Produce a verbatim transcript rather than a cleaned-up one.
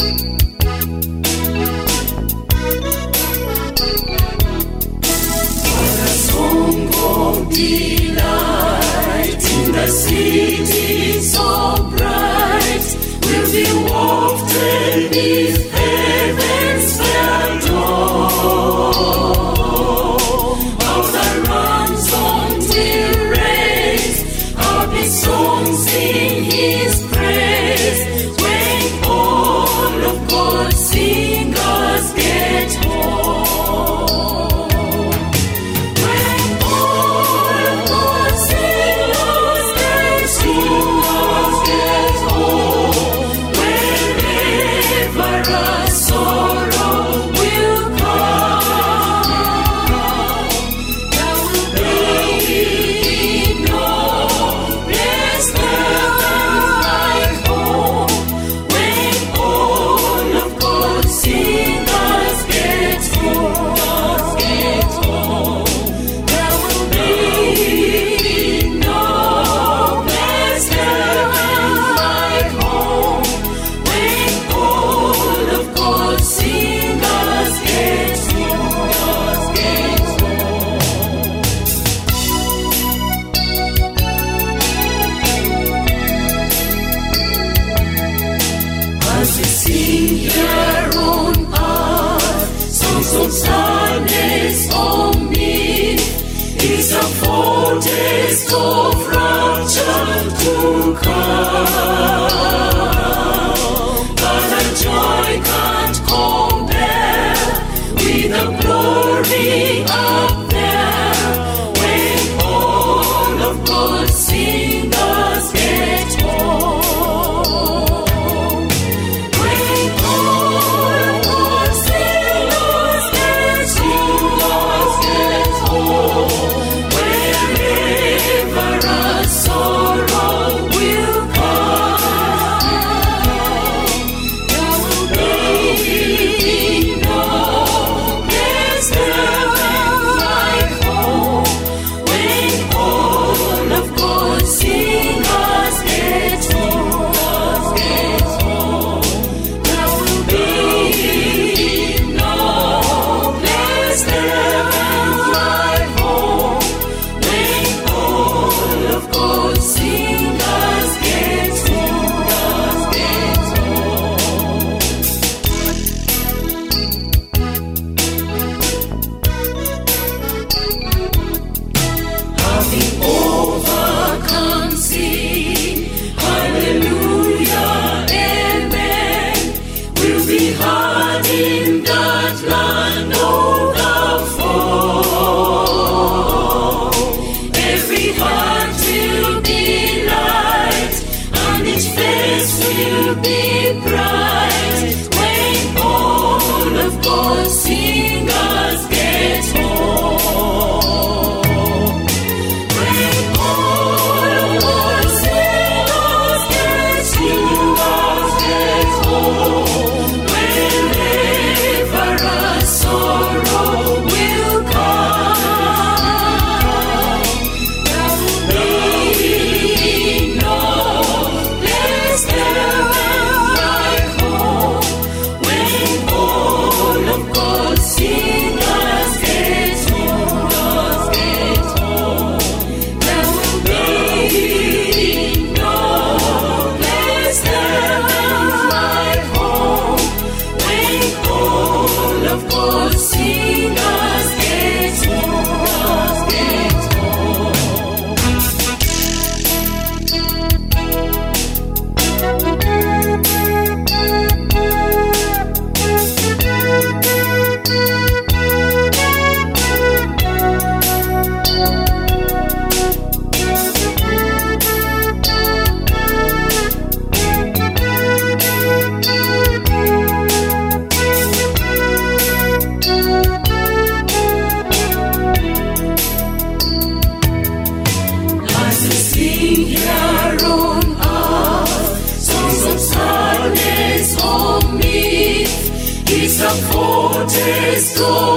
Delight in the city so bright will be wafted beneath heaven's fair dome. Of the ransomed will raise happy songs in His praise when all of God's singers get home. As we sing here on earth, songs of sadness on me, is a foretaste of rapture to come. But the joy can't compare with the glory up there when all of God's singers get home. In that land of the fall, every heart will be light, and each face will be bright when all of God's singers get home. When all of God's singers get home. Sorrow will come. There will be no place there like home when all of God's singers get home. There will be no place there like home when all of God's singers get home, get It's a foretaste of